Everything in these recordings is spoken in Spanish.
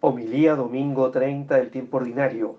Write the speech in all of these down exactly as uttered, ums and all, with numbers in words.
Homilía domingo treinta del tiempo ordinario.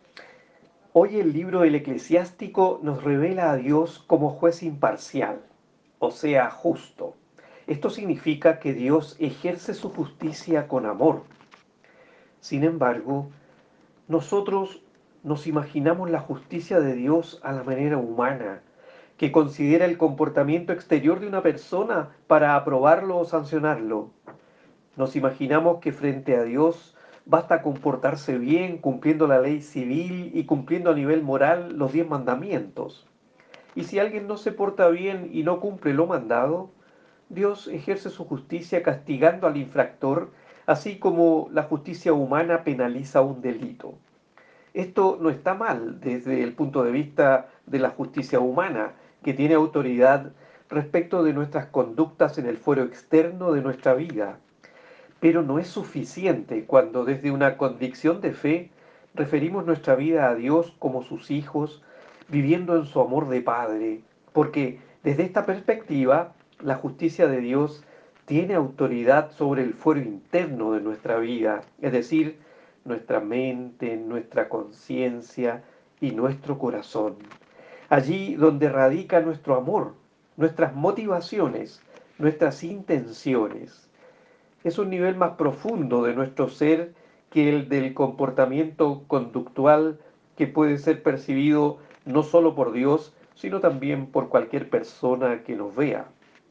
Hoy el libro del Eclesiástico nos revela a Dios como juez imparcial, o sea, justo. Esto significa que Dios ejerce su justicia con amor. Sin embargo, nosotros nos imaginamos la justicia de Dios a la manera humana, que considera el comportamiento exterior de una persona para aprobarlo o sancionarlo. Nos imaginamos que frente a Dios basta comportarse bien, cumpliendo la ley civil y cumpliendo a nivel moral los diez mandamientos. Y si alguien no se porta bien y no cumple lo mandado, Dios ejerce su justicia castigando al infractor, así como la justicia humana penaliza un delito. Esto no está mal desde el punto de vista de la justicia humana, que tiene autoridad respecto de nuestras conductas en el fuero externo de nuestra vida. Pero no es suficiente cuando desde una convicción de fe referimos nuestra vida a Dios como sus hijos, viviendo en su amor de Padre, porque desde esta perspectiva la justicia de Dios tiene autoridad sobre el fuero interno de nuestra vida, es decir, nuestra mente, nuestra conciencia y nuestro corazón. Allí donde radica nuestro amor, nuestras motivaciones, nuestras intenciones. Es un nivel más profundo de nuestro ser que el del comportamiento conductual que puede ser percibido no solo por Dios, sino también por cualquier persona que nos vea.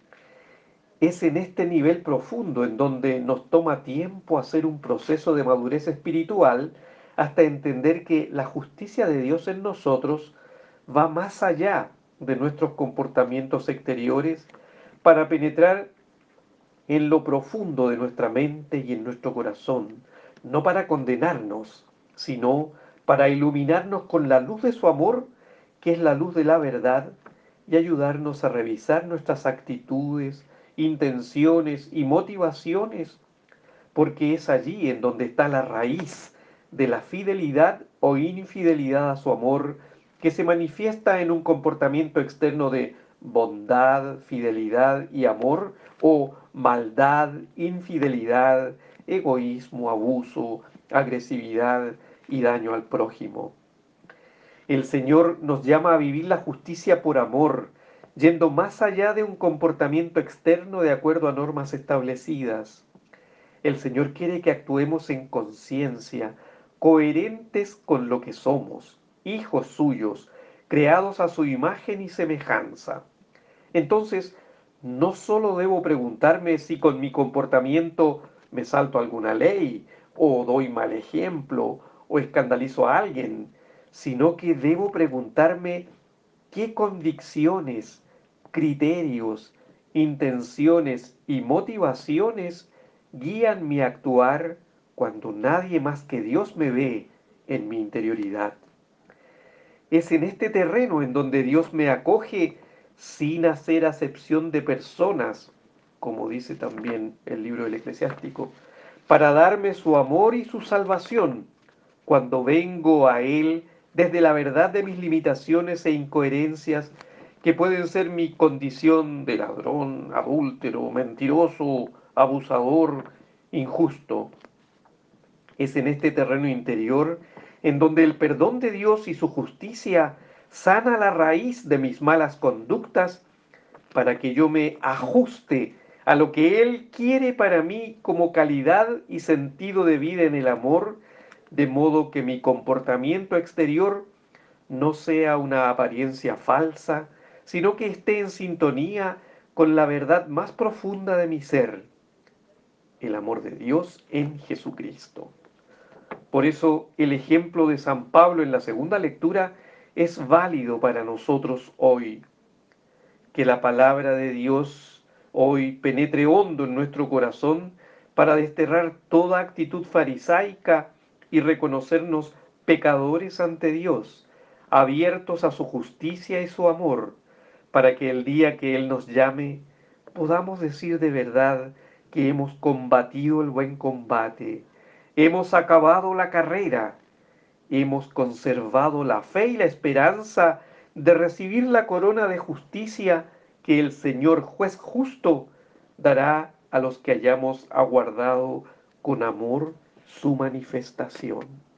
Es en este nivel profundo en donde nos toma tiempo hacer un proceso de madurez espiritual hasta entender que la justicia de Dios en nosotros va más allá de nuestros comportamientos exteriores para penetrar en lo profundo de nuestra mente y en nuestro corazón, no para condenarnos, sino para iluminarnos con la luz de su amor, que es la luz de la verdad, y ayudarnos a revisar nuestras actitudes, intenciones y motivaciones, porque es allí en donde está la raíz de la fidelidad o infidelidad a su amor, que se manifiesta en un comportamiento externo de bondad, fidelidad y amor, o maldad, infidelidad, egoísmo, abuso, agresividad y daño al prójimo. El Señor nos llama a vivir la justicia por amor, yendo más allá de un comportamiento externo de acuerdo a normas establecidas. El Señor quiere que actuemos en conciencia, coherentes con lo que somos, hijos suyos, creados a su imagen y semejanza. Entonces, no solo debo preguntarme si con mi comportamiento me salto alguna ley, o doy mal ejemplo, o escandalizo a alguien, sino que debo preguntarme qué convicciones, criterios, intenciones y motivaciones guían mi actuar cuando nadie más que Dios me ve en mi interioridad. Es en este terreno en donde Dios me acoge sin hacer acepción de personas, como dice también el libro del Eclesiástico, para darme su amor y su salvación, cuando vengo a Él desde la verdad de mis limitaciones e incoherencias, que pueden ser mi condición de ladrón, adúltero, mentiroso, abusador, injusto. Es en este terreno interior en donde el perdón de Dios y su justicia sana la raíz de mis malas conductas para que yo me ajuste a lo que Él quiere para mí como calidad y sentido de vida en el amor, de modo que mi comportamiento exterior no sea una apariencia falsa, sino que esté en sintonía con la verdad más profunda de mi ser, el amor de Dios en Jesucristo. Por eso el ejemplo de San Pablo en la segunda lectura es válido para nosotros hoy. Que la palabra de Dios hoy penetre hondo en nuestro corazón para desterrar toda actitud farisaica y reconocernos pecadores ante Dios, abiertos a su justicia y su amor, para que el día que Él nos llame podamos decir de verdad que hemos combatido el buen combate, hemos acabado la carrera, hemos conservado la fe y la esperanza de recibir la corona de justicia que el Señor juez justo dará a los que hayamos aguardado con amor su manifestación.